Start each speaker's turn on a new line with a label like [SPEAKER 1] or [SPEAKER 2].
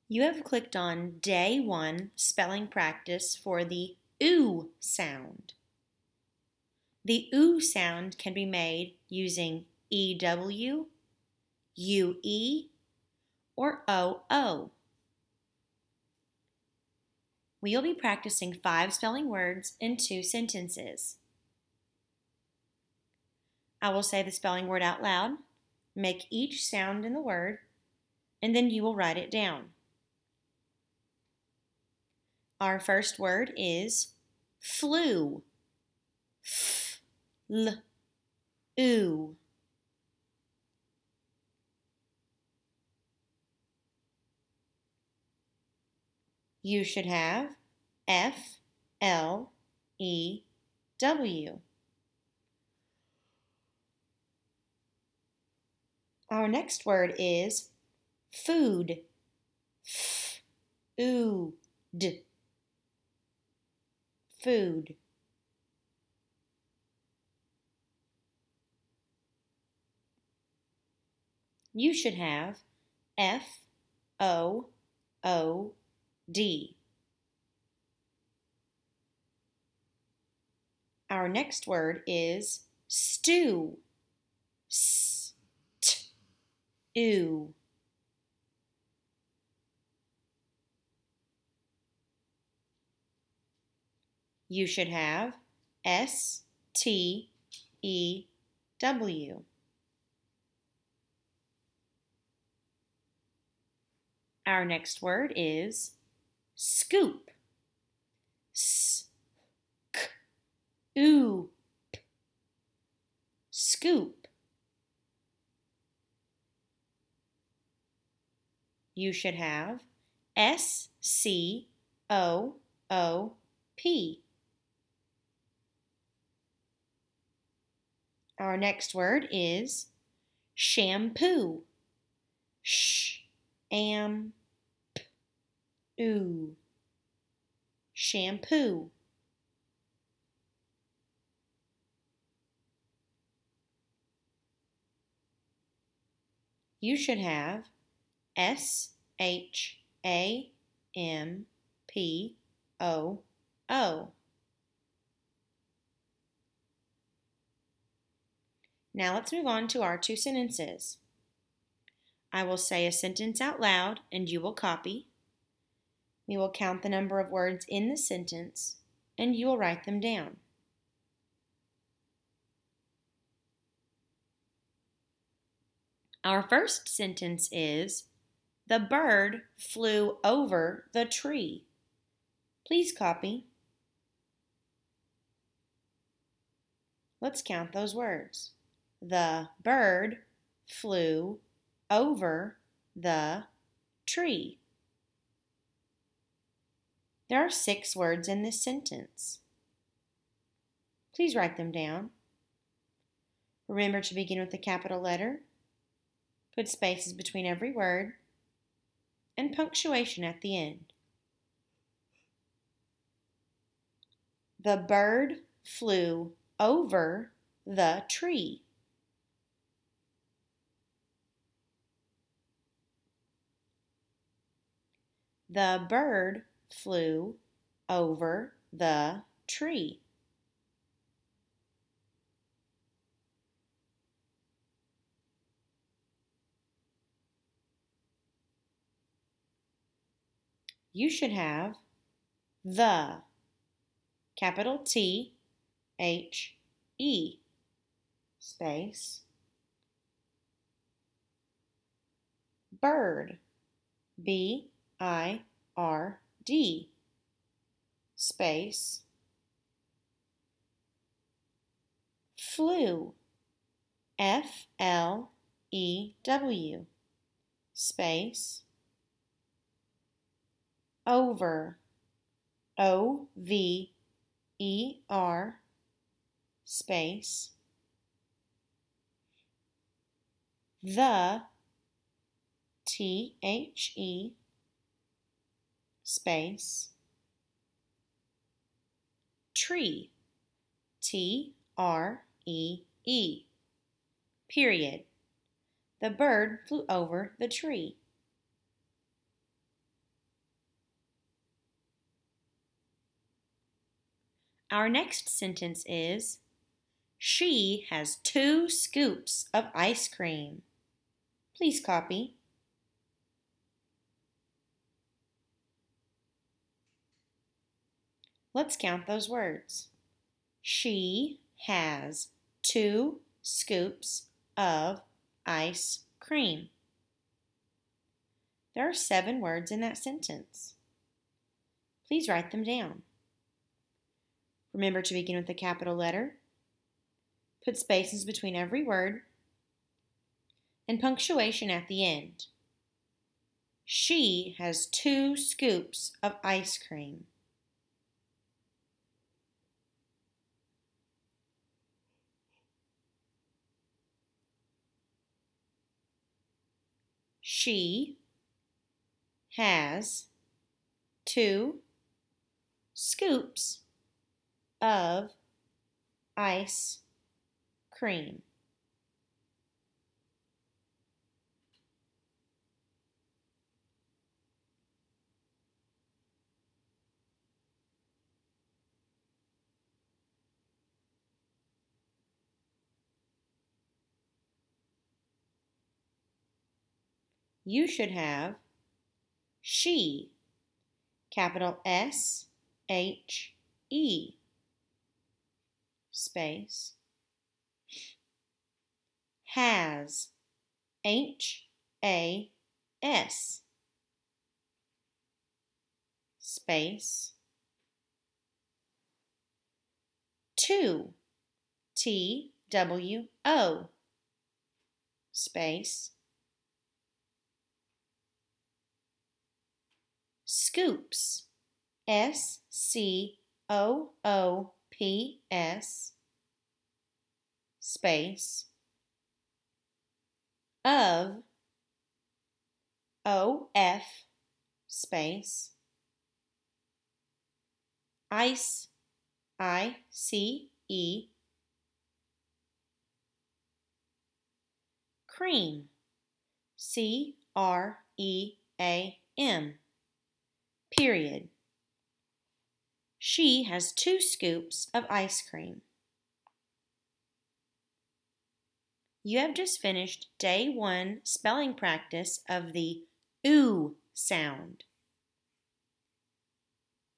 [SPEAKER 1] You have clicked on Day 1 spelling practice for the OO sound. The OO sound can be made using EW, UE, or OO. We will be practicing 5 spelling words in 2 sentences. I will say the spelling word out loud, make each sound in the word, and then you will write it down. Our first word is flu. F-L-U. You should have F-L-E-W. Our next word is food. F-O-O-D. Food. You should have F-O-O-D. Our next word is stew. S-T-U. You should have S-T-E-W. Our next word is scoop. S-C-O-O-P. Scoop. You should have S-C-O-O-P. Our next word is shampoo. Sh-am-p-oo. Shampoo. You should have S-H-A-M-P-O-O. Now let's move on to our 2 sentences. I will say a sentence out loud and you will copy. We will count the number of words in the sentence and you will write them down. Our first sentence is, the bird flew over the tree. Please copy. Let's count those words. The bird flew over the tree. There are 6 words in this sentence. Please write them down. Remember to begin with a capital letter, put spaces between every word, and punctuation at the end. The bird flew over the tree. The bird flew over the tree. You should have the, capital T, H, E, space, bird, B-I-R-D, space, flew, F-L-E-W, space, over, O-V-E-R, space, the, T-H-E, space, tree, T-R-E-E, period. The bird flew over the tree. Our next sentence is, she has 2 scoops of ice cream. Please copy. Let's count those words. She has 2 scoops of ice cream. There are 7 words in that sentence. Please write them down. Remember to begin with a capital letter. Put spaces between every word and punctuation at the end. She has 2 scoops of ice cream. She has 2 scoops of ice cream. You should have she, capital S-H-E, space, has, H-A-S, space, 2, T-W-O, space, scoops, S-C-O-O-P-S, space, of, O-F, space, ice, I-C-E, cream, C-R-E-A-M, period. She has 2 scoops of ice cream. You have just finished day 1 spelling practice of the OO sound.